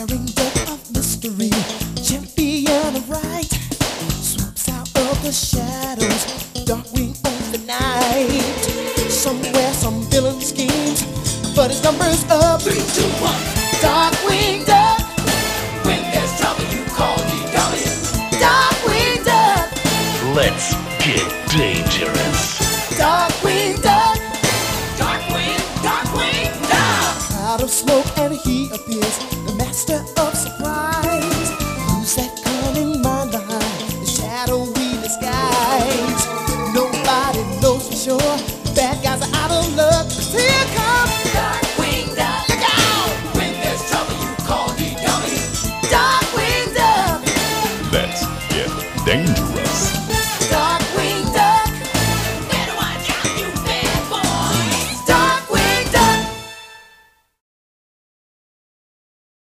daring depth of mystery, champion of right, swoops out of the shadows, Darkwing owns the night. Somewhere some villain schemes, but his number's up. 3, 2, 1. Darkwing Duck. When there's trouble, you call DW. Darkwing Duck. Let's get dangerous. Darkwing Duck. Darkwing, Darkwing, Duck. Cloud of smoke